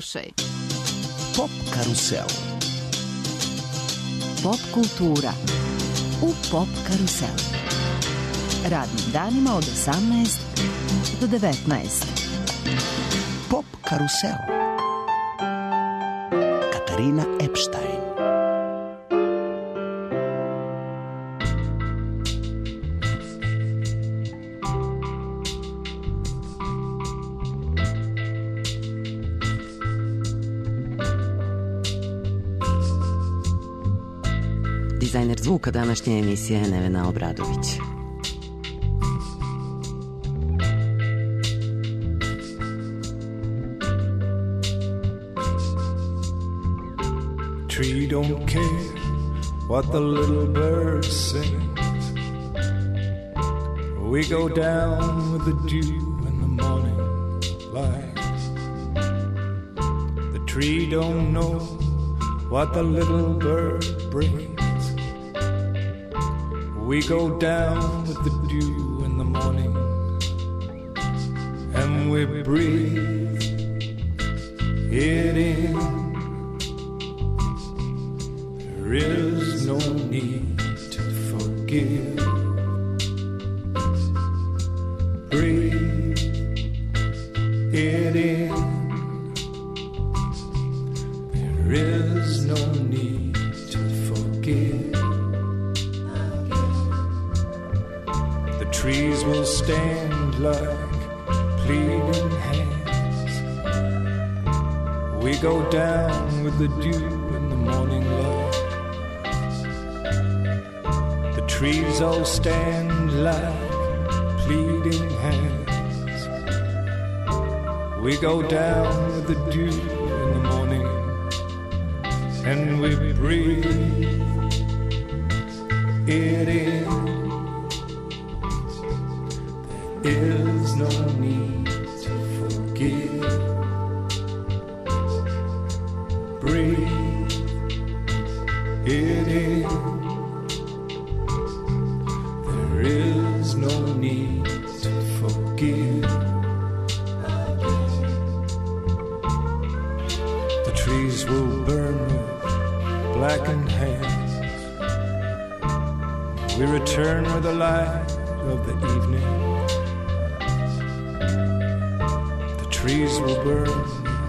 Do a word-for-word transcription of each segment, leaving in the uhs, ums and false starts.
Slušaj. Pop karusel. Pop kultura u Pop karuselu. Radnim danima od osamnaest do devetnaest. Pop karusel. Katarina Epstein. Dizajner zvuka današnje emisije je Nevena Obradović. Tree don't care what the little bird sings. We go down with the dew in the morning light. The tree don't know what the little bird brings. We go down with the dew in the morning, and we breathe it in. There is no need to forgive. Breathe it in. There is no need to forgive. Trees will stand like pleading hands. We go down with the dew in the morning light. The trees all stand like pleading hands. We go down with the dew in the morning, and we breathe it in. Is no need to forgive. Breathe it in. There is no need to forgive. The trees will burn with blackened hands. We return with the light of the evening. Trees will burn,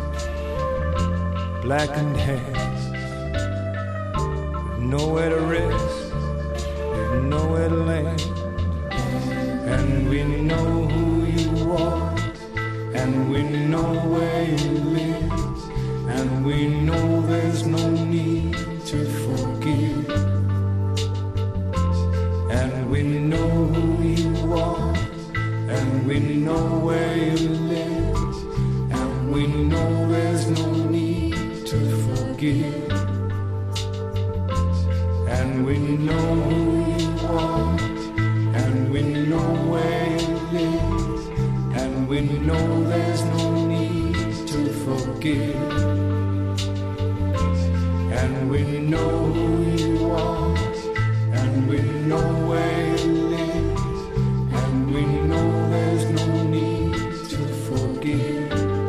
blackened hands. We've nowhere to rest, we've nowhere to land. And we know who you are, and we know where you live. And we know there's no need to forgive. And we know who you are, and we know where you live. We know there's no need to forgive. And we know who you are, and we know where you live. And we know there's no need to forgive. And we know who you are, and we know where you live. And we know there's no need to forgive.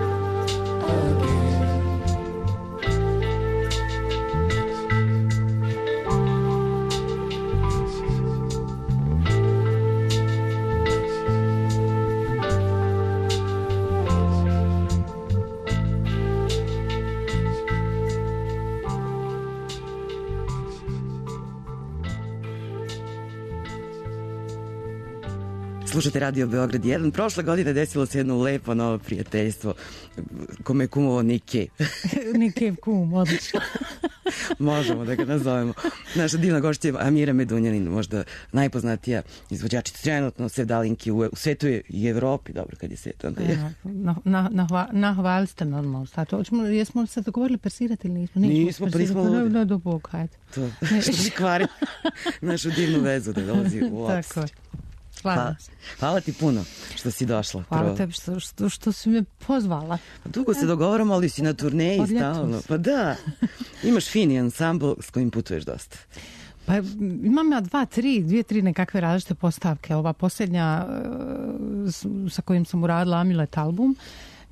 Slušajte Radio Beograd jedan. Prošle godine desilo se jedno lepo novo prijateljstvo kome je kumovao Nike. Nike kum, odlično. Možemo da ga nazovemo. Naša divna gošća je Amira Medunjanin, možda najpoznatija izvođačica trenutno sevdalinki u, u svetu i Evropi, dobro kad je svet. Onda je. Na, na, na, nahvali ste normalno. Sad, hoćemo, jesmo li se dogovorili persirati ili nismo? Nismo, pa nismo ludi. Ne, do Bog, hajde. To, što mi kvari našu divnu vezu da dolazi u obst. Tako je. Hvala. Hvala ti puno što si došla. Hvala prvo. tebi što, što, što si me pozvala. Dugo se dogovaramo, ali si na turneji stalno. Pa da, imaš fini ansambl s kojim putuješ dosta. Pa imam ja dva, tri, dvije, tri nekakve različite postavke. Ova posljednja sa kojim sam uradila Amulet album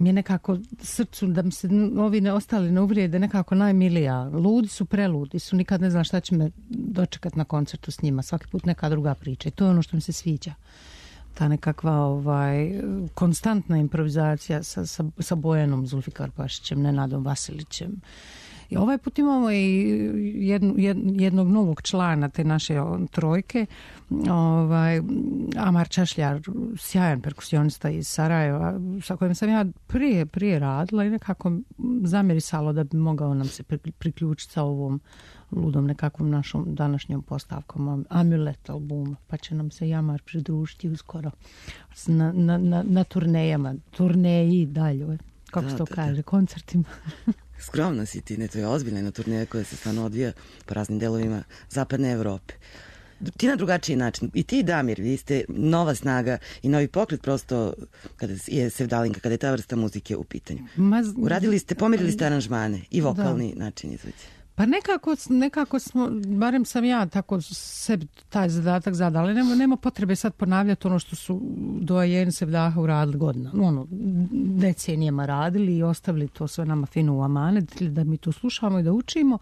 mi je nekako srcu da mi se ovi ne ostali ne uvrijede nekako najmilija. Ludi su, preludi su, nikad ne znam šta će me dočekat na koncertu s njima. Svaki put neka druga priča i to je ono što mi se sviđa. Ta nekakva ovaj, konstantna improvizacija sa, sa, sa Bojanom Zulfikarpašićem, Nenadom Vasilićem. I ovaj put imamo i jednu, jed, jednog novog člana te naše trojke, ovaj, Amar Čašljar, sjajan perkusionista iz Sarajeva, sa kojim sam ja prije, prije radila i nekako zamirisalo da bi mogao nam se priključiti sa ovom ludom nekakvom našom današnjom postavkom Amulet albuma, pa će nam se Amar pridružiti uskoro na, na, na, na turnejama, turneji dalje, kako se to da, kaže, da. koncertima. Skromna si ti, ne, to je ozbiljna jedna turneja koja se stvarno odvija po raznim delovima zapadne Evrope. Ti na drugačiji način. I ti, Damir, vi ste nova snaga i novi pokret prosto kada je Sevdalinka, kada je ta vrsta muzike u pitanju. Uradili ste, pomerili ste aranžmane i vokalni da. način izvedbe. Pa nekako, nekako smo, barem sam ja tako sebi taj zadatak zadala. Nema, nema potrebe sad ponavljati ono što su doajeni Sevdaha uradili godina. Ono, decenijama radili i ostavili to sve nama fino u amanet, da mi to slušamo i da učimo.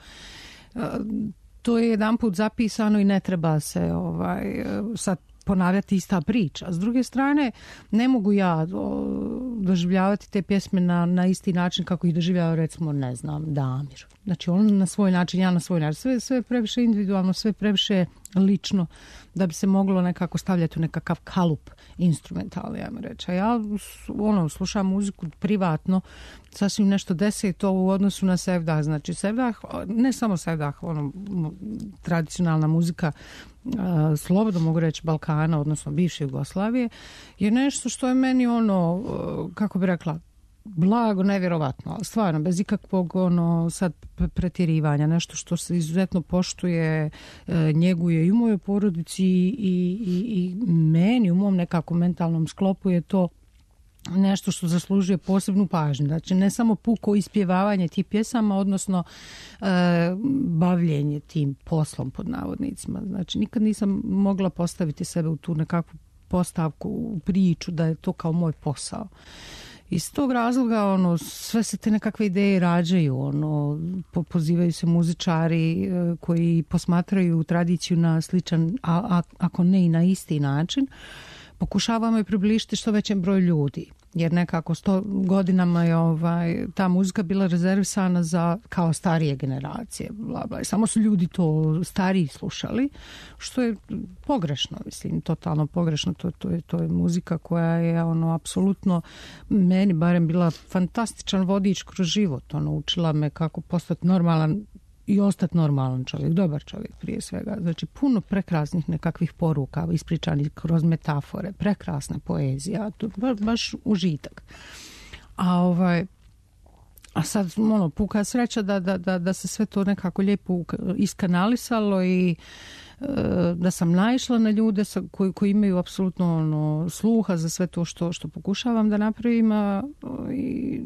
To je jedan put zapisano i ne treba se ovaj, sad ponavljati ista priča. S druge strane, ne mogu ja doživljavati te pjesme na, na isti način kako ih doživljava, recimo, ne znam, Damir. Znači, on na svoj način, ja na svoj način. Sve, sve previše individualno, sve previše lično, da bi se moglo nekako stavljati u nekakav kalup instrumentalni, ja mi reći. Ja ono, slušam muziku privatno, sasvim nešto deseto u odnosu na Sevdah. Znači, Sevdah, ne samo Sevdah, ono, tradicionalna muzika, a, slobodno mogu reći Balkana, odnosno bivše Jugoslavije, je nešto što je meni ono, kako bi rekla, blago, nevjerovatno, ali stvarno, bez ikakvog ono, sad pretjerivanja, nešto što se izuzetno poštuje, e, njeguje i u mojoj porodici i, i, i meni, u mom nekakvom mentalnom sklopu je to nešto što zaslužuje posebnu pažnju. Znači, ne samo puko ispjevavanje tih pjesama, odnosno e, bavljenje tim poslom, pod navodnicima. Znači, nikad nisam mogla postaviti sebe u tu nekakvu postavku, u priču da je to kao moj posao. Iz tog razloga ono, sve se te nekakve ideje rađaju, ono, po, pozivaju se muzičari e, koji posmatraju tradiciju na sličan, a, a, ako ne i na isti način. Pokušavamo je približiti što većem broju ljudi, jer nekako sto godinama je ovaj, ta muzika bila rezervisana za kao starije generacije. Bla, bla. Samo su ljudi to stariji slušali, što je pogrešno, mislim, totalno pogrešno. To, to, je, to je muzika koja je ono, apsolutno meni barem bila fantastičan vodič kroz život. Ono, učila me kako postati normalan i ostati normalan čovjek, dobar čovjek prije svega. Znači, puno prekrasnih nekakvih poruka ispričanih kroz metafore, prekrasna poezija, to baš, baš užitak. A ovaj a sad ono, puka sreća da, da, da, da se sve to nekako lijepo iskanalisalo i da sam naišla na ljude sa, koji, koji imaju apsolutno ono, sluha za sve to što, što pokušavam da napravim, a, i,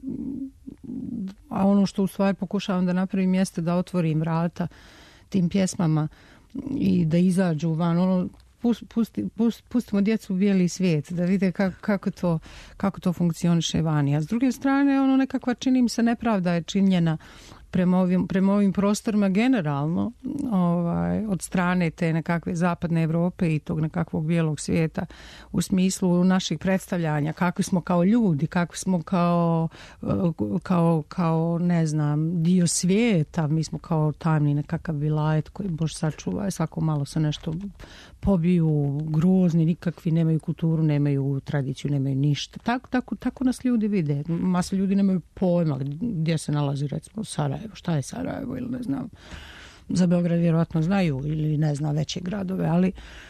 a ono što u stvari pokušavam da napravim jeste da otvorim vrata tim pjesmama i da izađu van. Ono, pusti, pusti, pustimo djecu u bijeli svijet, da vide kako, kako, to, kako to funkcioniše vani. A s druge strane, ono nekakva, čini mi se, nepravda je činjena prema ovim, prema ovim prostorima generalno, ovaj, od strane te nekakve zapadne Evrope i tog nekakvog bijelog svijeta, u smislu naših predstavljanja, kakvi smo kao ljudi, kakvi smo kao, kao, kao ne znam, dio svijeta. Mi smo kao tamni nekakav vilajet koji Bož sačuva, svako malo se nešto pobiju, grozni, nikakvi, nemaju kulturu, nemaju tradiciju, nemaju ništa. Tako, tako, tako nas ljudi vide. Masa ljudi nemaju pojma gdje se nalazi, recimo, Sarajevo. Šta je Sarajevo ili ne znam. Za Beograd vjerojatno znaju ili ne znam veće gradove, ali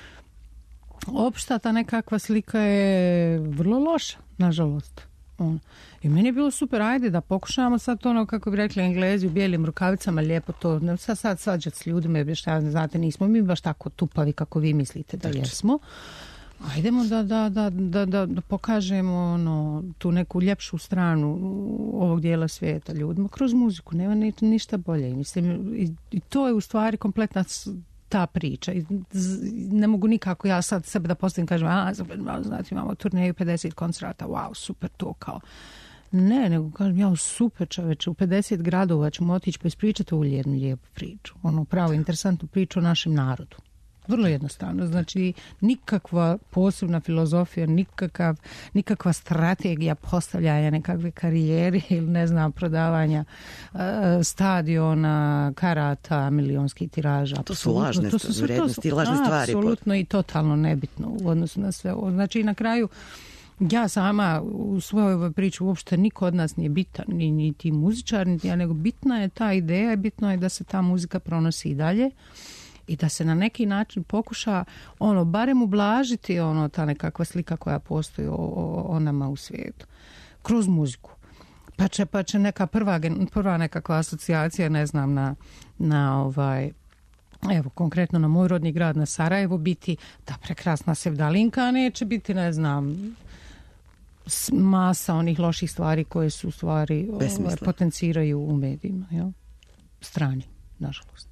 opšta ta nekakva slika je vrlo loša, nažalost. On. I meni je bilo super, ajde da pokušamo sad ono, kako bi rekli Englezi, u bijelim rukavicama, lijepo to, sad, sad svađati s ljudima, jer šta, znate, nismo mi baš tako tupavi kako vi mislite da jesmo. Ajdemo da, da, da, da, da, da pokažemo ono, tu neku ljepšu stranu ovog dijela svijeta ljudima kroz muziku, nema ni, ništa bolje. Mislim, i, i to je u stvari kompletna ta priča. I ne mogu nikako ja sad sebe da postavim, kažem, a, znate, imamo turneju pedeset koncerata, wow, super, to kao. Ne, nego kažem, ja super čoveče, u pedeset gradova ćemo otići pa ispričati ovu jednu lijepu priču. Ono pravo interesantnu priču o našem narodu. Vrlo jednostavno, znači nikakva posebna filozofija, nikakav, nikakva strategija postavljanja nekakve karijere ili ne znam, prodavanja uh, stadiona, karata, milionskih tiraža. To su lažne to su, vrednosti, to su, lažne stvari. Apsolutno i totalno nebitno u odnosu na sve ovo. Znači na kraju ja sama u svojoj ovoj priči uopšte niko od nas nije bitan, ni, ni ti muzičar, ni ja, nego bitna je ta ideja, bitno je da se ta muzika pronosi i dalje i da se na neki način pokuša ono, barem ublažiti ono, ta nekakva slika koja postoji o, o, o nama u svijetu. Kroz muziku. Pa će, pa će neka prva, prva nekakva asocijacija, ne znam, na, na ovaj... Evo, konkretno na moj rodni grad, na Sarajevo, biti ta prekrasna Sevdalinka, a neće biti, ne znam, masa onih loših stvari koje su stvari ovaj, potenciraju u medijima. Jel? Strani, nažalost.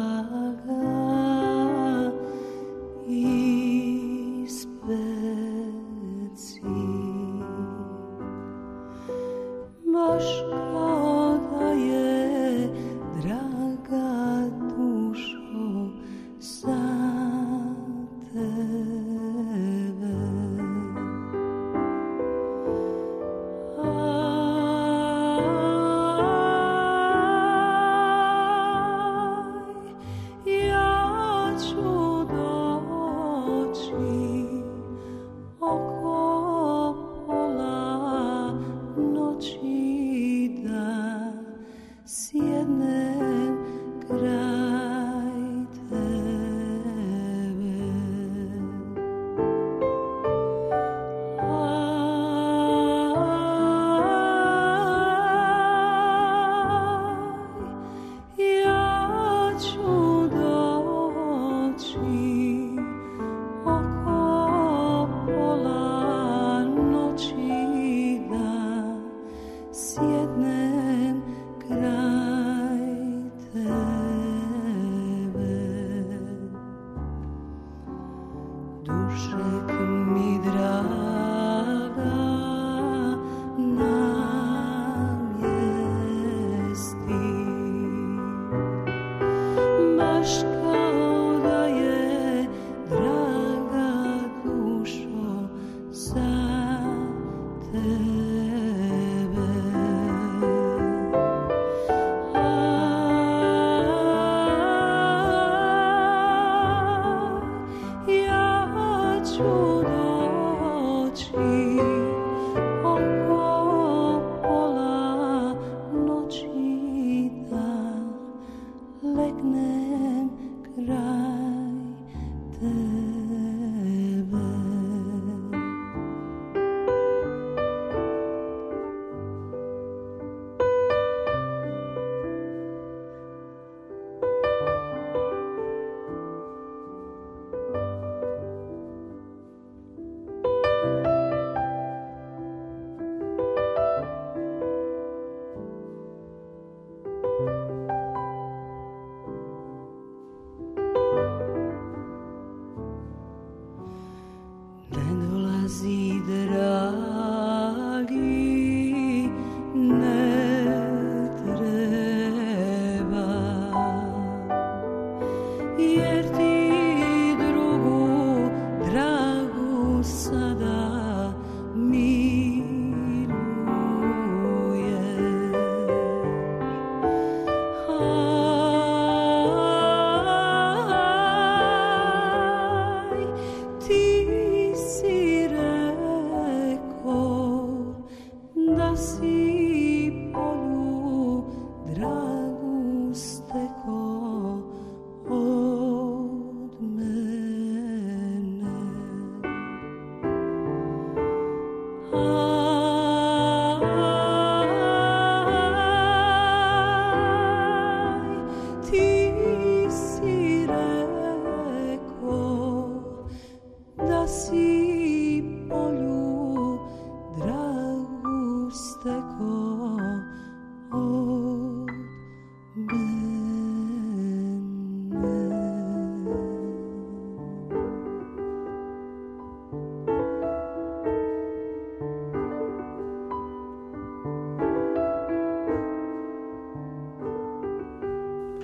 Ispred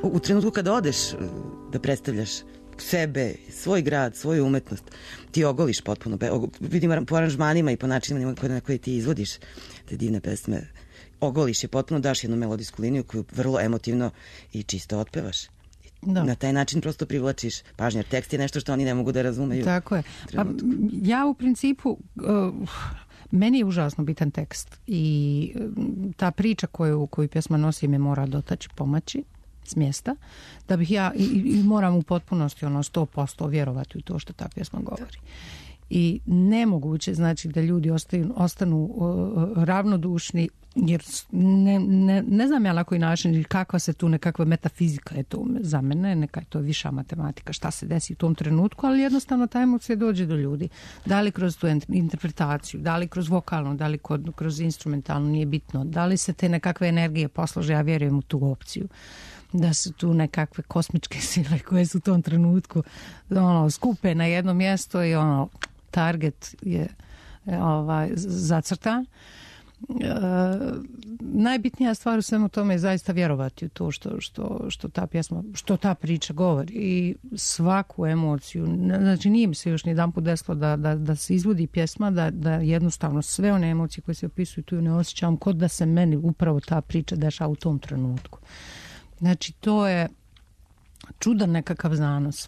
u, u trenutku kada odeš da predstavljaš sebe, svoj grad, svoju umetnost, ti ogoliš potpuno. Vidim po aranžmanima i po načinima na koje ti izvodiš te divne pesme. Ogoliš je potpuno, daš jednu melodijsku liniju koju vrlo emotivno i čisto otpevaš. Da. Na taj način prosto privlačiš pažnju, jer tekst je nešto što oni ne mogu da razumeju. Tako je. Pa, ja u principu, uh, meni je užasno bitan tekst i ta priča koju, koju pjesma nosi me mora dotaći, pomaći s mjesta, da bih ja i, i moram u potpunosti ono sto posto vjerovati u to što ta pjesma govori. I nemoguće znači da ljudi ostaju, ostanu uh, ravnodušni, jer ne, ne, ne znam ja na koji način kakva se tu nekakva metafizika je to za mene, neka je to viša matematika šta se desi u tom trenutku, ali jednostavno ta emocija dođe do ljudi, da li kroz tu interpretaciju, da li kroz vokalnu, da li kroz instrumentalnu, nije bitno, da li se te nekakve energije poslože, ja vjerujem u tu opciju da su tu nekakve kosmičke sile koje su u tom trenutku ono, skupe na jedno mjesto i ono target je ovaj, zacrtan. E, najbitnija stvar u svemu tome je zaista vjerovati u to što, što, što ta pjesma, što ta priča govori i svaku emociju, znači nije mi se još ni jedan put desilo da, da, da se izvodi pjesma, da, da jednostavno sve one emocije koje se opisuju tu ne osjećam kod da se meni upravo ta priča dešava u tom trenutku. Znači to je čudan nekakav zanos,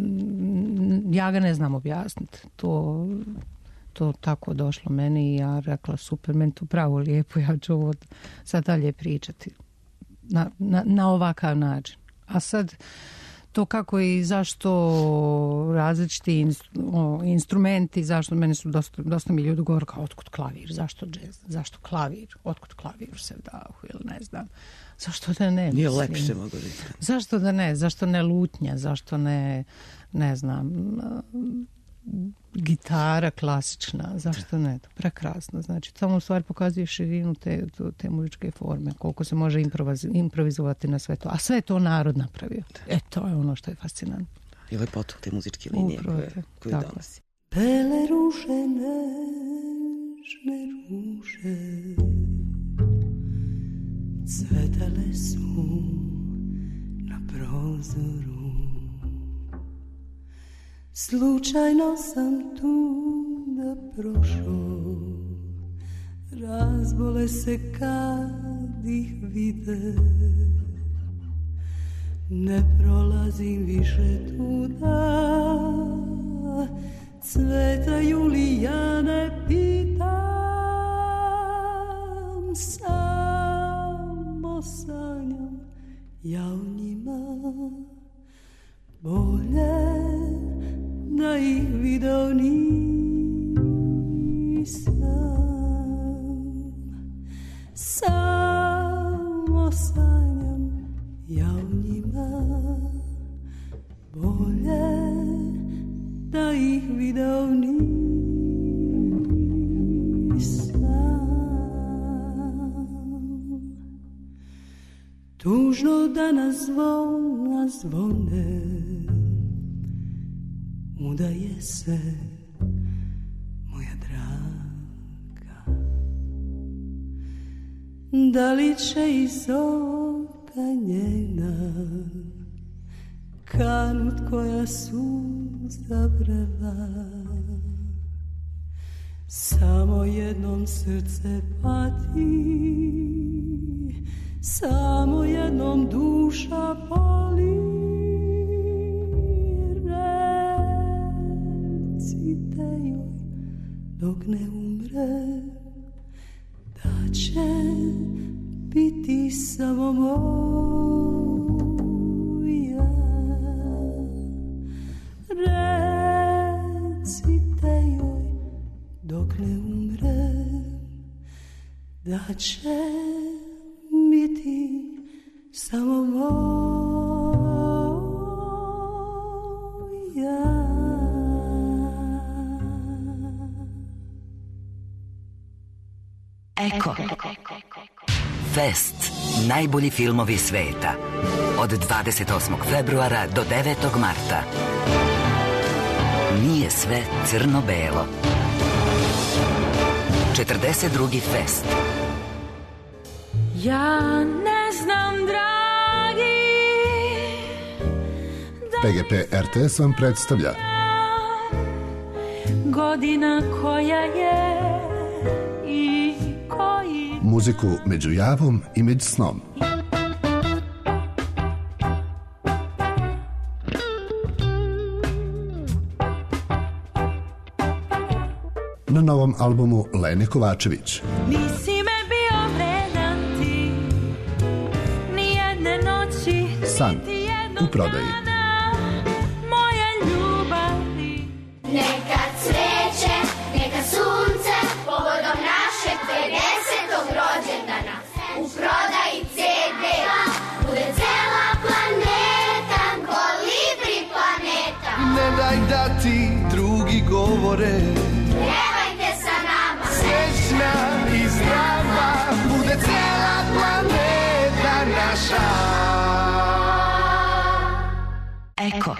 ja ga ne znam objasniti, to to tako došlo meni i ja rekla super, meni to pravo lijepo, ja ću ovo sad dalje pričati na, na, na ovakav način. A sad to kako i zašto različiti instru, o, instrumenti, zašto meni su dosta, dosta mi ljudi govore kao otkud klavir, zašto džez, zašto klavir, otkud klavir u sevdahu ili ne znam. Zašto da ne? Nije lepše mogu reći. Zašto da ne? Zašto ne lutnja? Zašto ne, ne znam, gitara klasična? Zašto ne? To prekrasno. Znači, samo u stvari pokazuje širinu te, te muzičke forme, koliko se može improvizovati na sve to. A sve je to narod napravio. E, to je ono što je fascinantno. I lepotu te muzičke linije koje, koje donosi. Bele ruže, nežne ruže, cvetale su na prozoru. Slučajno sam tu da prošao, razbole se kad ih vide. Ne prolazim više tuda, cvetaju li ja ne pitam, samo sanjam ja o njima, bolje da ih video nisam. Samo sanjam ja o njima, bolje da ih video nisam. Tužno da nas zvona zvone, udaje se moja draga. Da li će iz oka njena kanut koja suza vrela? Samo jednom srce pati, samo jednom duša boli. Dok ne umre, da će biti samo moja. Recite joj dok ne umre, da će biti samo moja. Eko. Fest. Najbolji filmovi sveta. Od dvadeset osmog februara do devetog marta. Nije sve crno-belo. četrdeset drugi fest. Ja ne znam, dragi, P G P R T S vam predstavlja Godina koja je i koji muziku među javom i među snom. Na novom albumu Lene Kovačević. Nisi me bio vredan ti, nijedne noći, San u prodaji. moja ljubavi. Neka cveće, neka sunce, povodom našeg pedesetog rođendana. U prodaji C D, bude cela planeta, kolibri planeta. Ne daj da ti drugi govore, Pjevajte sa nama, srećna i zdrava, bude cela planeta naša. Eko.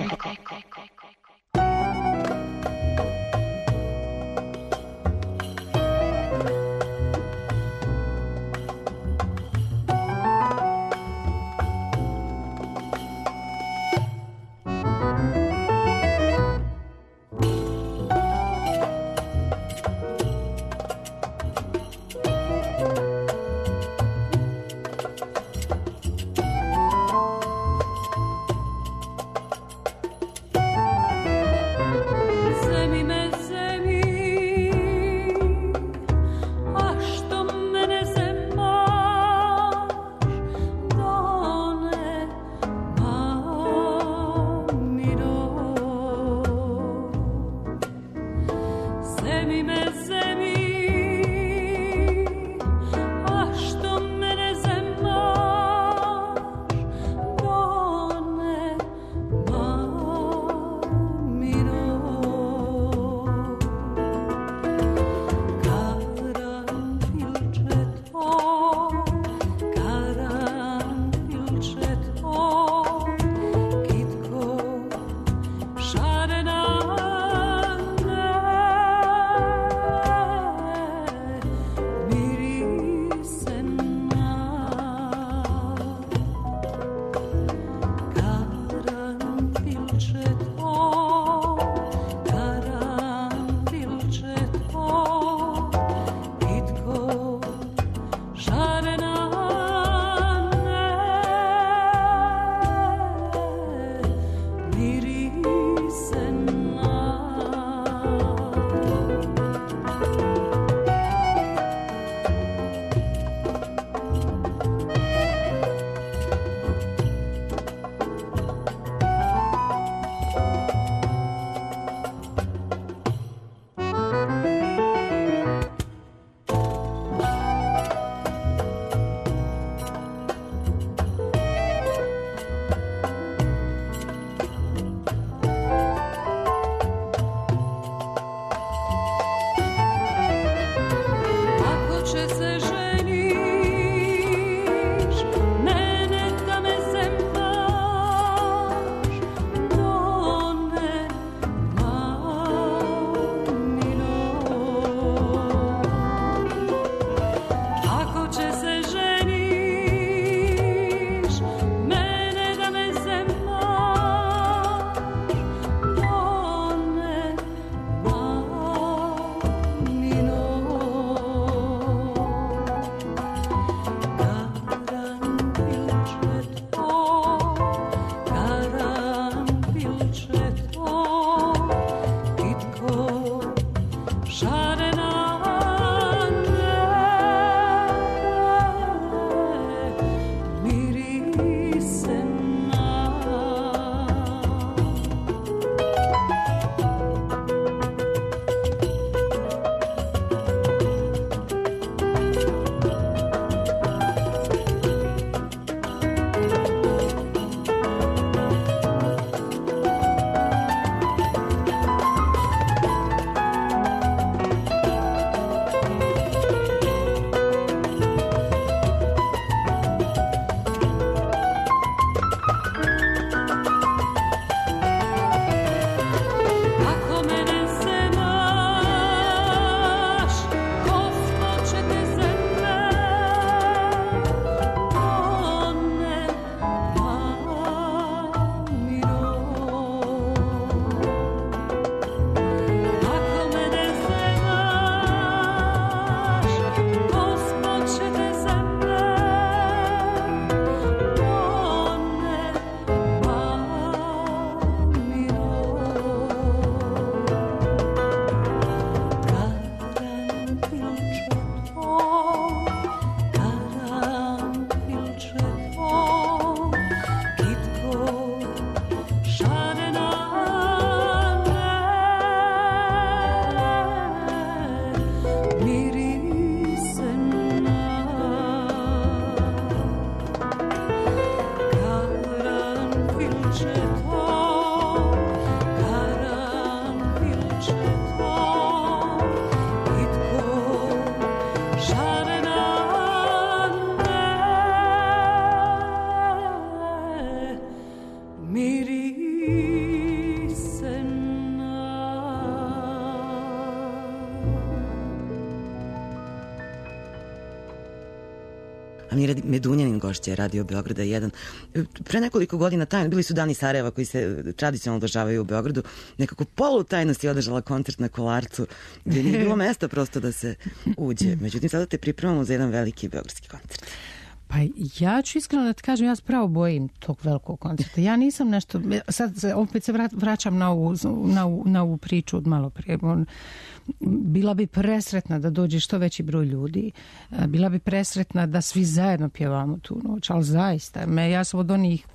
Mira Medunjanin gošća je Radio Beograda jedan. Pre nekoliko godina tajno, bili su Dani Sarajeva koji se tradicionalno održavaju u Beogradu, nekako polutajno si održala koncert na Kolarcu, gdje nije bilo mesta prosto da se uđe. Međutim, sada te pripremamo za jedan veliki beogradski koncert. Pa ja ću iskreno da ti kažem, ja se pravo bojim tog velikog koncerta. Ja nisam nešto, sad se, opet se vraćam na ovu, na ovu, na ovu priču od malo prije. Bila bi presretna da dođe što veći broj ljudi. Bila bi presretna da svi zajedno pjevamo tu noć, ali zaista. Me, ja sam od onih,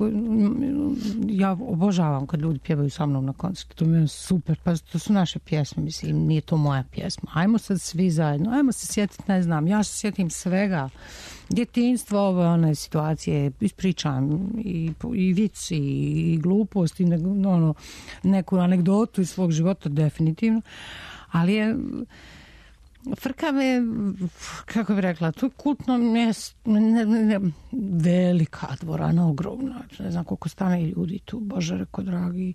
ja obožavam kad ljudi pjevaju sa mnom na koncertu. To mi je super, pa to su naše pjesme, mislim, nije to moja pjesma. Ajmo sad svi zajedno, ajmo se sjetiti, ne znam, ja se sjetim svega. Djetinjstvo, ove one situacije, ispričam i, i vici, i glupost, i ne, ono, neku anegdotu iz svog života, definitivno. Ali je, frka me, kako bih rekla, to je kultno mjesto, ne, ne, ne, velika dvorana, ogromna, ne znam koliko stane ljudi tu, Bože reko dragi,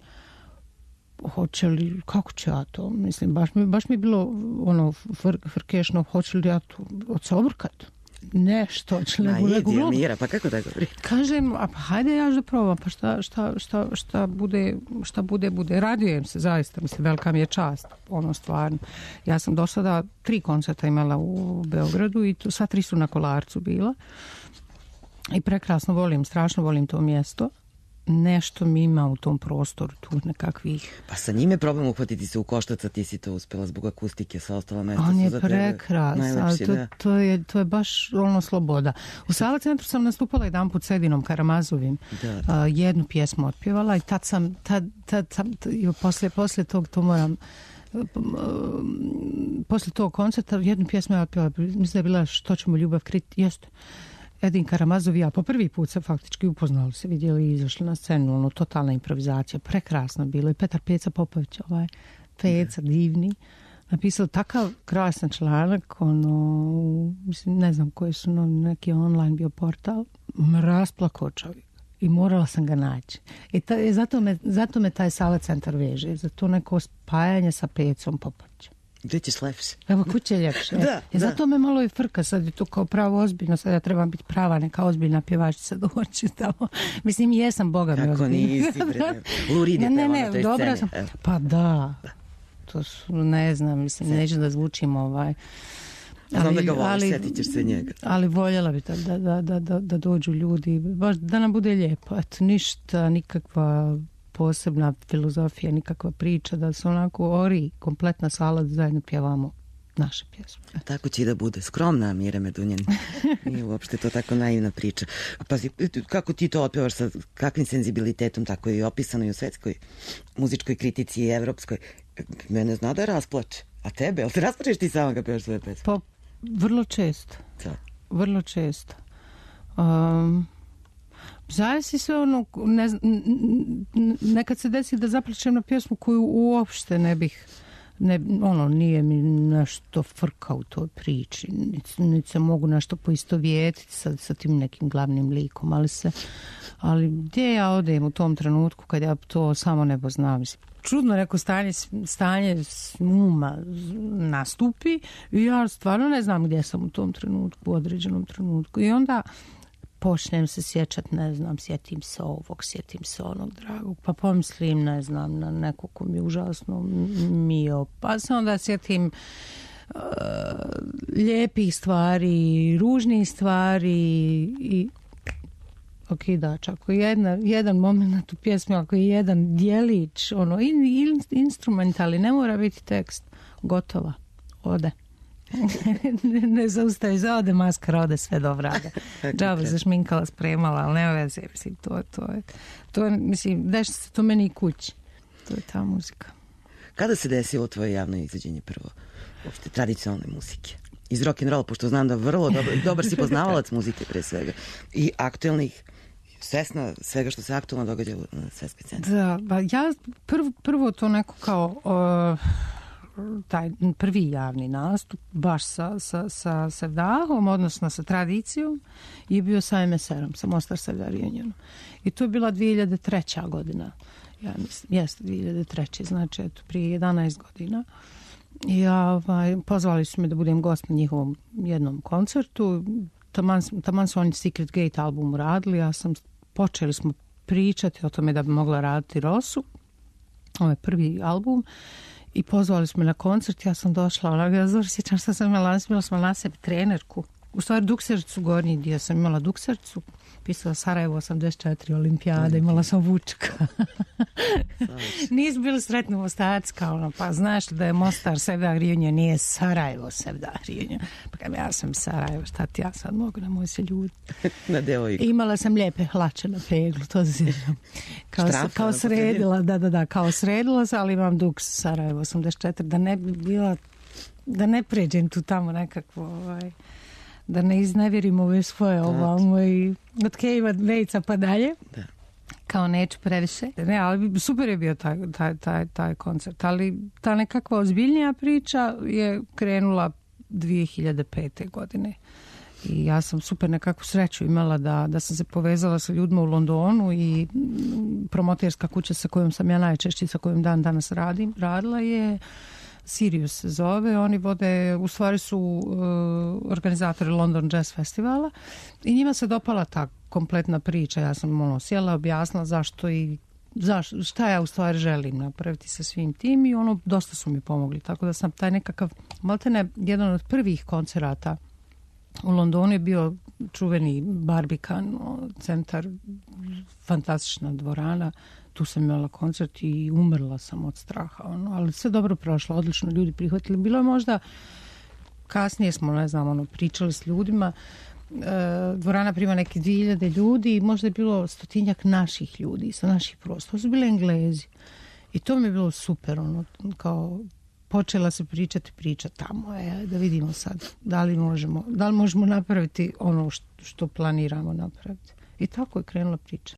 hoće li, kako ću ja to, mislim, baš mi, baš mi je bilo ono, fr, frkešno, hoće li ja to od se obrkati? Nešto, Ma idi, Mira, pa kako da govori? Kažem, a pa hajde ja da probam, pa šta, šta, šta, šta, bude, šta bude, bude. Radujem se, zaista, mislim, velika mi je čast, ono stvarno. Ja sam do sada tri koncerta imala u Beogradu i tu, sva tri su na Kolarcu bila. I prekrasno volim, strašno volim to mjesto. Nešto mi ima u tom prostoru tu nekakvih... Pa sa njime probam uhvatiti se u koštac, a ti si to uspjela zbog akustike, sa ostala mesta On su je za tebe najlepši. To, to, je, to je baš ono sloboda. U Sala centru sam nastupala jedan put s Edinom Karamazovim. Da, da. Uh, jednu pjesmu otpjevala i tad sam, tad, tad, tad, tad, poslije, poslije tog, to moram... Uh, poslije tog koncerta jednu pjesmu je otpjevala. Mislim da je bila Što ćemo ljubav kriti. Jeste. Edin Karamazov i ja po prvi put se faktički upoznali, se vidjeli i izašli na scenu, ono, totalna improvizacija, prekrasno bilo. I Petar Peca Popović, ovaj, Peca, divni, napisao takav krasan članak, ono, mislim, ne znam koji su, no, neki online bio portal, rasplako čovjek i morala sam ga naći. I ta, i zato, me, zato me taj Sala centar veže, za to neko spajanje sa Pecom Popovićem. Gdje ćeš lepše? Evo, kuće je ljepše. Da, I zato da. me malo i frka, sad je to kao pravo ozbiljno, sad ja trebam biti prava neka ozbiljna pjevačica doći tamo. Mislim, jesam, Boga mi ozbiljno. Kako nisi, bre. Lurid je ne, peva ne, na toj dobra sceni. Sam. Pa da. da, to su, ne znam, mislim, Sve. neću da zvučim ovaj... Znam ali, da ga voliš, sjetit ćeš se njega. Ali voljela bi da, da, da, da, da dođu ljudi, baš da nam bude lijepo. Eto, ništa, nikakva... posebna filozofija, nikakva priča, da se onako ori kompletna sala da zajedno pjevamo naše pjesme. Tako će i da bude. Skromna Mira Medunjanin. Nije uopšte to tako naivna priča. Pazi, kako ti to otpevaš sa kakvim senzibilitetom, tako je i opisano i u svetskoj muzičkoj kritici i evropskoj. Mene zna da rasplače. A tebe? Ali te rasplačeš ti sama kad pevaš svoje pesme? Pa, vrlo često. Da. Vrlo često. Um, Zavisi se ono, ne, nekad se desi da zapličem na pjesmu koju uopšte ne bih, ne, ono, nije mi nešto frka u toj priči, niti, niti se mogu nešto poistovjetiti sa, sa tim nekim glavnim likom, ali se, ali gdje ja odem u tom trenutku kad ja to samo nebo znam, mislim, čudno neko stanje, stanje uma nastupi i ja stvarno ne znam gdje sam u tom trenutku, u određenom trenutku i onda počnem se sjećat, ne znam, sjetim se ovog, sjetim se onog dragog, pa pomislim, ne znam, na nekog ko mi je užasno mio, pa se onda sjetim uh, lijepih stvari, ružnih stvari i okidač, ako je jedna, jedan moment u pjesmi, ako je jedan dijelić, ono, in, in, instrumentali, ne mora biti tekst, gotova, ode. ne, ne zaustavi, ode maskara, ode sve do vraga. Džabe se šminkala, spremala, ali nema veze, mislim, to, to je, to je, mislim, deša se to meni i kući. To je ta muzika. Kada se desilo tvoje javno izvođenje prvo uopšte tradicionalne muzike? Iz rock'n'roll, pošto znam da vrlo dobar, dobar si poznavalac muzike pre svega. I aktuelnih, svesna svega što se aktualno događa na svetskoj sceni. Da, ba, ja prvo, prvo to neko kao... Uh, taj prvi javni nastup baš sa, sa, sa Sevdahom, odnosno sa tradicijom, je bio sa em es er-om, sa Mostar Sevdah Reunion. I to je bila dvije hiljade treća godina. Ja mislim, jeste dvije hiljade treće, znači eto, prije jedanaest godina. I ovaj, pozvali su me da budem gost na njihovom jednom koncertu. taman, taman su oni Secret Gate album radili, ja sam, počeli smo pričati o tome da bi mogla raditi Rosu, ovaj prvi album, i pozvali smo na koncert, ja sam došla, onako, ja zor sjećam šta sam imala, imala smo na sebi trenerku, u stvari duksercu, gornji dio sam imala duksercu, pisala Sarajevo osamdeset četiri olimpijade, imala sam Vučka. Nisu bili sretni Mostac, kao ono, pa znaš da je Mostar Sevda Grijunje, nije Sarajevo Sevda Grijunje. Pa kad ja sam Sarajevo, šta ti ja sad mogu, na moj se ljudi. Na devojku. Imala sam lijepe hlače na peglu, to se kao, kao sredila, da, da, da, kao sredila se, ali imam duks Sarajevo osamdeset četiri, da ne bi bila, da ne pređem tu tamo nekakvo, ovaj, da ne iznevjerim ove svoje ovamo i od Kejva Vejca pa dalje. Da. Kao neću previše. Ne, ali super je bio taj, taj, taj, taj koncert. Ali ta nekakva ozbiljnija priča je krenula dvije hiljade pete. godine. I ja sam super nekakvu sreću imala da, da sam se povezala sa ljudima u Londonu i promoterska kuća sa kojom sam ja najčešće, sa kojom dan danas radim, radila je Sirius se zove, oni vode, u stvari su uh, organizatori London Jazz Festivala i njima se dopala ta kompletna priča. Ja sam ono, sjela, objasnila zašto i zaš, šta ja u stvari želim napraviti sa svim tim i ono, dosta su mi pomogli. Tako da sam taj nekakav, maltene, jedan od prvih koncerata u Londonu je bio čuveni Barbican centar, fantastična dvorana. Tu sam imala koncert i umrla sam od straha, ono, ali sve dobro prošlo, odlično ljudi prihvatili. Bilo je možda, kasnije smo, ne znam, ono, pričali s ljudima, e, dvorana prima neke dvije hiljade ljudi i možda je bilo stotinjak naših ljudi sa naših prostora. To su bili Englezi i to mi je bilo super, ono, kao počela se pričati priča tamo, e, da vidimo sad da li možemo, da li možemo napraviti ono što, što planiramo napraviti. I tako je krenula priča.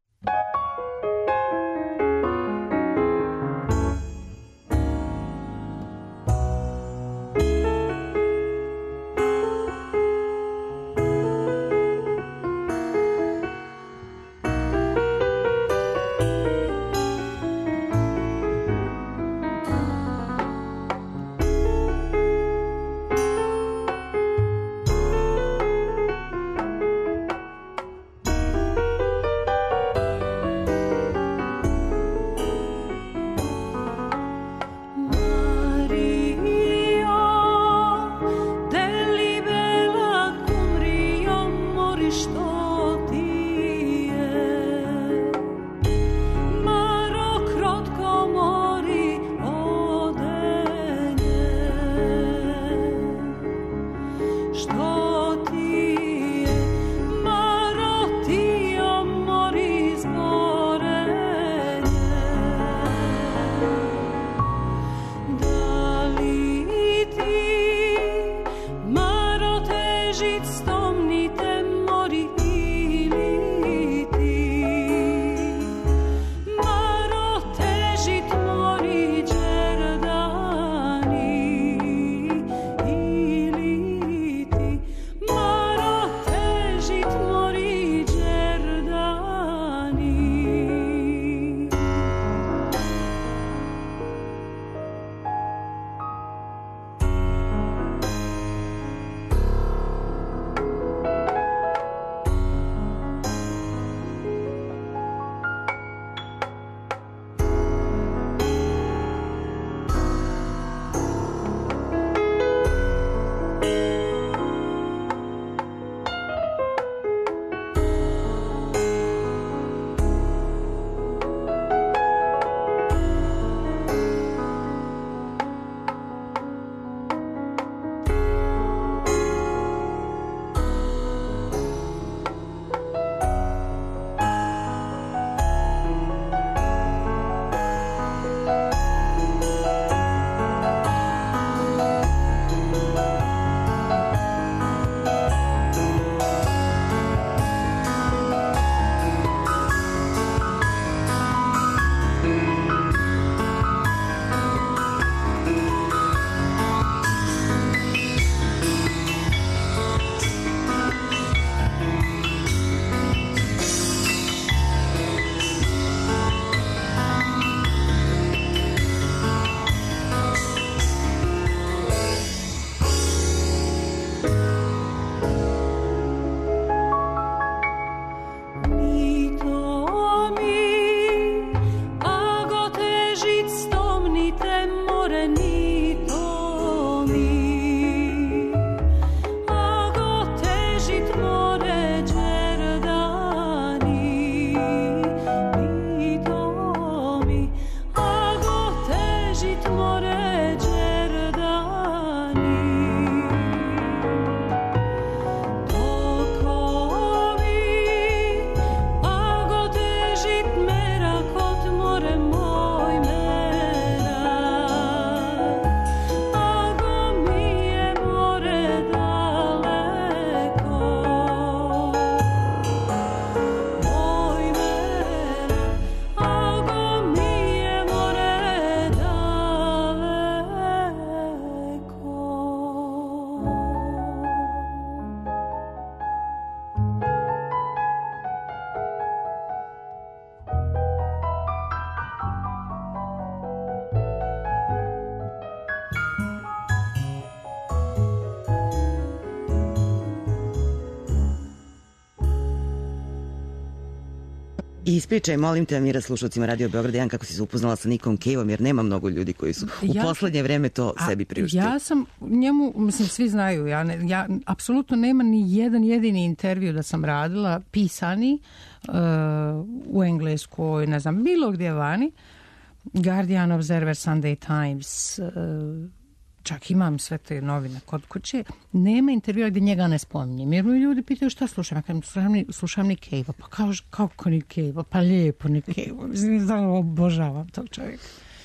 I ispričaj, molim te, Amira, slušalcima Radio Beograd, jedan, kako si se upoznala sa Nickom Caveom, jer nema mnogo ljudi koji su u ja, poslednje vreme to a, sebi priuštili. Ja sam njemu, mislim, svi znaju, ja, ne, ja apsolutno nema ni jedan jedini intervju da sam radila, pisani, uh, u Engleskoj, ne znam, bilo gdje vani, Guardian, Observer, Sunday Times, uh, čak imam sve te novine kod kuće, nema intervjua gdje njega ne spominjem. Jer mi ljudi pitaju šta slušam, ja kažem, slušam, slušam Nick Cave-a, pa kao, kako Nick Cave-a, pa lijepo Nick Cave-a, mislim, da obožavam tog čovjeka.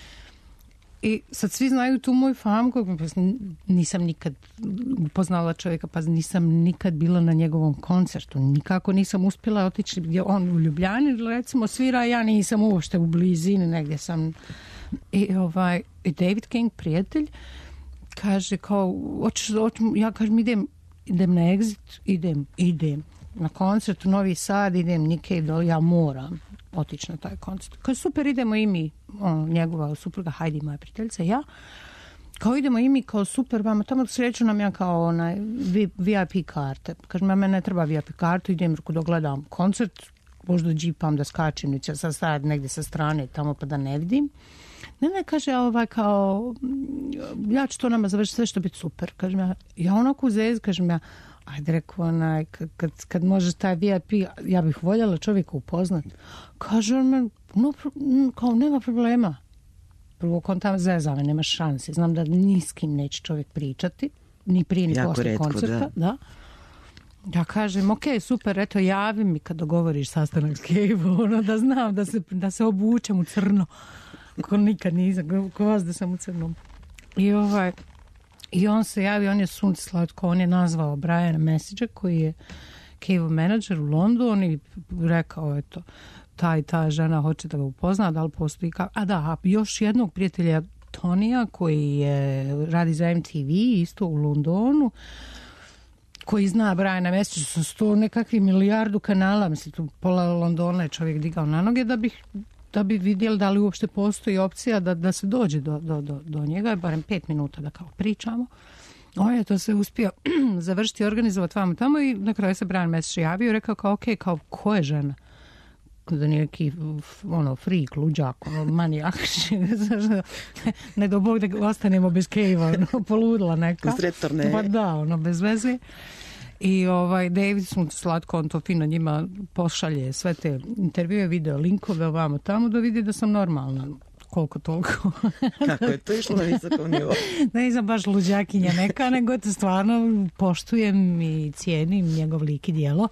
I sad svi znaju tu moju famu, nisam nikad upoznala čovjeka, pa nisam nikad bila na njegovom koncertu, nikako nisam uspjela otići gdje on u Ljubljani, recimo, svira, ja nisam uopšte u blizini, negdje sam. I, ovaj, i David King, prijatelj, kaže kao, hoćeš, ja kažem, idem, idem na Exit, idem, idem na koncert u Novi Sad, idem Nick Cave, ja moram otići na taj koncert. Kaže, super, idemo i mi, on, njegova supruga Heidi, moja prijateljica, ja, kao idemo i mi, kao super, vama tamo sreću nam ja kao onaj V I P karte. Kaže, mene ne treba V I P kartu, idem da gledam koncert, možda džipam da skačem, neće sad stajati negdje sa strane tamo pa da ne vidim. Ne, ne, kaže, ovaj, kao, ja ću to nama završiti, sve što biti super. Kažem ja, ja onako uzez, kažem ja, ajde, rekao, onaj, kad, kad, kad možeš taj V I P, ja bih voljela čovjeka upoznat. Kaže on me, no, kao, nema problema. Prvo, kon tamo zezave, nema šanse. Znam da ni s kim neće čovjek pričati, ni prije, ni posle koncerta. Da. da. Ja kažem, ok, super, eto, javi mi kad dogovoriš sastanak s Cave-om, ono, da znam, da se, da se obučem u crno. Ko nikad nisam, ko vas da sam u crnom. I ovaj, i on se javi, on je sunce slatko, on je nazvao Briana Message, koji je Cave menadžer u Londonu i rekao, eto, ta i ta žena hoće da ga upozna, da li postoji kao... A da, a još jednog prijatelja Tonija, koji je, radi za M T V, isto u Londonu, koji zna Briana Message, sa sto nekakvi milijardu kanala, mislim, tu pola Londona je čovjek digao na noge da bih da bi vidjeli da li uopšte postoji opcija da, da se dođe do, do, do, do njega, barem pet minuta da kao pričamo. On je to se uspio završiti, organizovati vamo tamo i na kraju se Brian Message javio i rekao kao, ok, kao, ko je žena? Da nije neki, ono, freak, luđak, ono, manijak, ne do Bog da ostanemo bez Cave-a, ono, poludila neka. Usred turneje. Pa da, ono, bez veze. I ovaj, David slatko, on to fino njima pošalje sve te intervjue, video linkove ovamo tamo da vidi da sam normalna. Koliko toliko. Kako je to išlo na visokom nivou? Ne znam baš luđakinja neka, nego to stvarno poštujem i cijenim njegov lik i djelo.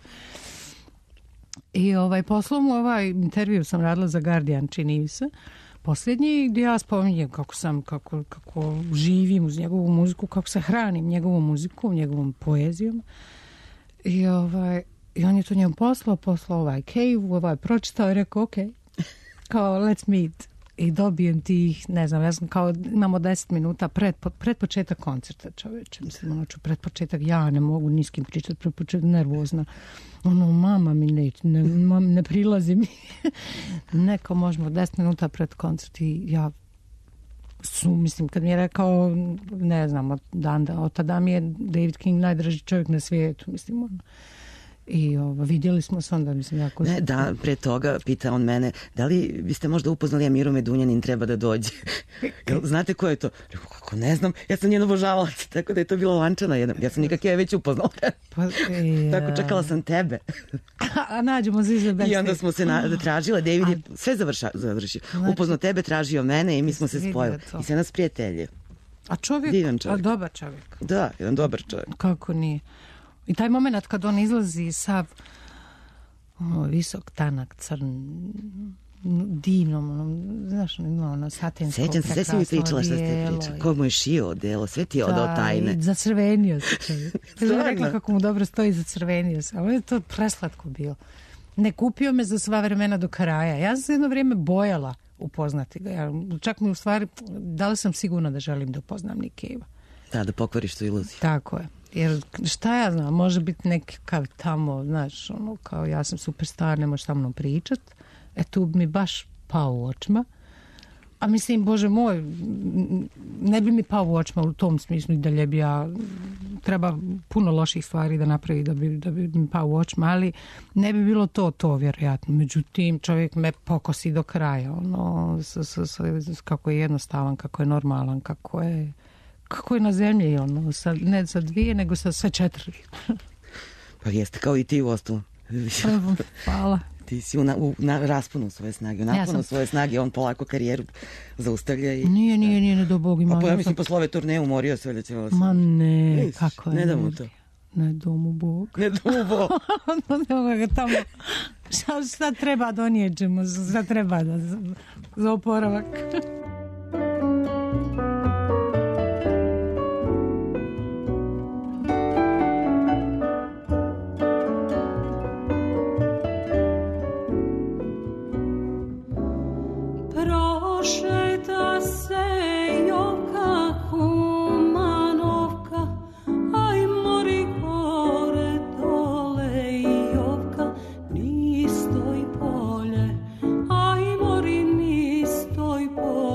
I ovaj, poslom ovaj intervju sam radila za Guardian, čini se, posljednji, gdje ja spominjem kako sam, kako, kako živim uz njegovu muziku, kako se hranim njegovom muzikom, njegovom poezijom. I, ovaj, i on je to njemu poslao, poslao ovaj Cave, ovaj pročitao i rekao, ok, kao let's meet. I dobijem tih, ne znam, ja sam kao, imamo deset minuta pred, pred početak koncerta, čoveče. Mislim, ono ću pred početak, ja ne mogu ni s kim pričati, pred početak nervozna. Ono, mama mi ne, ne, ne prilazi mi. Neko možemo deset minuta pred koncert i ja su, mislim, kad mi je rekao, ne znam, od, dan, od tada mi je David King najdraži čovjek na svijetu, mislim, ono. I ovo, vidjeli smo se onda, mislim, jako... Ne, da, pre toga pita on mene, da li biste možda upoznali Amiru Medunjanin, treba da dođe? Znate ko je to? Rekao, kako ne znam, ja sam njen obožavalac, tako da je to bilo lančana jedna. Ja sam nikak je već upoznala. Pa, i, tako čekala sam tebe. A, a nađemo se iza backstage. I onda smo se na, tražila, David je a, sve završa, završio. Znači, upoznao tebe, tražio mene i mi smo se spojili. I sve nas prijatelje. A čovjek, Divan čovjek. A dobar čovjek. Da, jedan dobar čovjek. Kako nije. I taj moment kad on izlazi sav ono, visok, tanak, crn, divnom, ono, znaš, ima ono satinsko, sećam se, sve si mi pričala što ste pričali. Ko mu je šio odelo, sve ti je odao tajne. Da, zacrvenio se čovjek. Stvarno? Rekla kako mu dobro stoji, zacrvenio se. Ali je to preslatko bilo. Ne kupio me za sva vremena do kraja. Ja sam se jedno vrijeme bojala upoznati ga. Ja, čak mi u stvari, da li sam sigurna da želim da upoznam Nick Cave-a. Da, da pokvariš tu iluziju. Tako je. Jer šta ja znam, može biti nekakav tamo, znaš, ono, kao ja sam superstar, ne možeš sa mnom pričat. E tu bi mi baš pao u očima. A mislim, Bože moj, ne bi mi pao u očima u tom smislu i dalje bi ja, treba puno loših stvari da napravi da bi, da bi mi pao u očima, ali ne bi bilo to, to vjerojatno. Međutim, čovjek me pokosi do kraja, ono, s, s, s, kako je jednostavan, kako je normalan, kako je, kako je na zemlji, ono, sa, ne sa dvije, nego sa sve četiri. Pa jeste kao i ti u osnovu. Hvala. Ti si u, na, u na, rasponu svoje snage, u naponu ja sam... svoje snage, on polako karijeru zaustavlja i... Nije, nije, nije, ne do Bog ima. A pa ja mislim, posle ove turneje umorio se, valjda će vas... Ma ne, ne kako je. Ne da mu to. Ne do mu Bog. Ne do mu Bog. Ne ga tamo... Šta, šta treba donijeđemo, šta treba da, za, za oporavak. Polje, aj mori nistoj polje.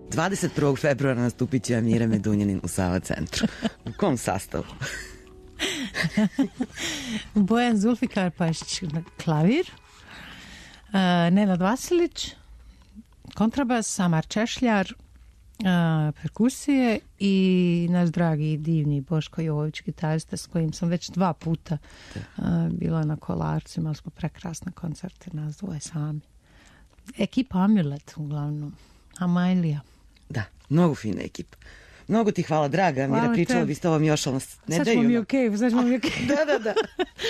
dvadeset prvog februara nastupit će Amira Medunjanin u Sava centru. U kom sastavu? Bojan Zulfikar Pašić klavir, uh, Nenad Vasilić kontrabas, Samar Češljar uh, perkusije i naš dragi i divni Boško Jovović gitarista s kojim sam već dva puta uh, bila na Kolarcu, imali smo prekrasne koncerte nas dvoje sami. Ekipa Amulet uglavnom, Amailija. Da, mnogo fina ekipa. Mnogo ti hvala, draga Amira, pričala bi s tobom još, ali ne sad daju. Sad ćemo mi okej, sad ćemo mi okej. Da, da, da.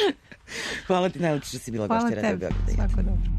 Hvala ti najluče što si bila gošća Radio Beograda. Hvala tebi, svako dobro.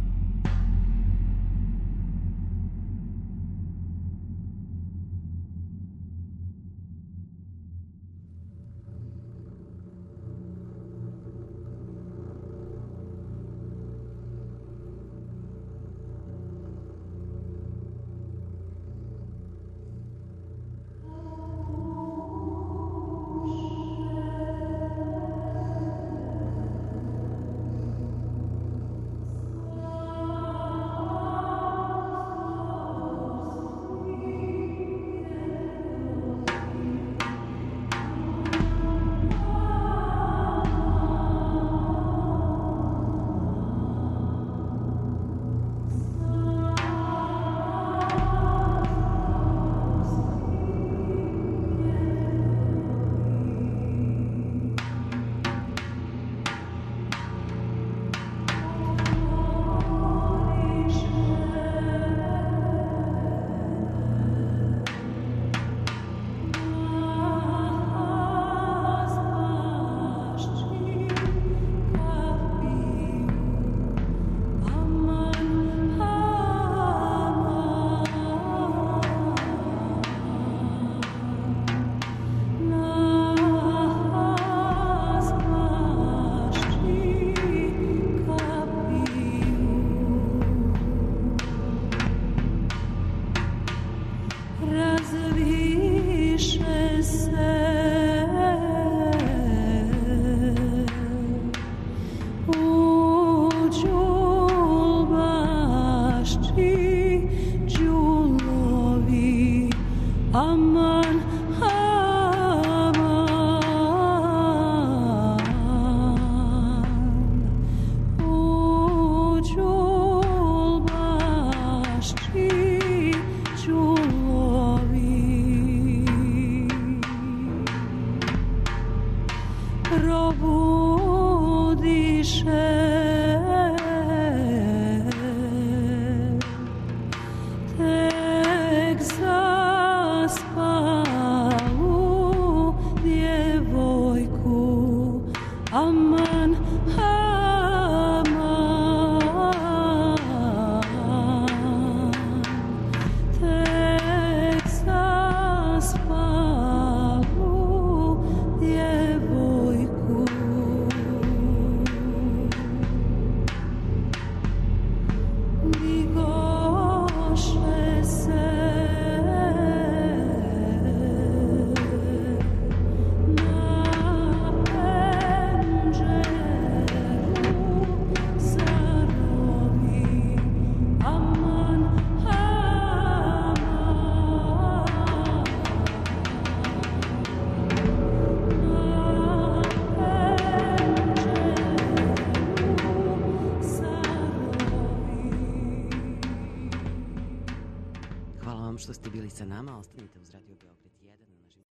Što ste bili sa nama, ostanite uz Radio Beograd.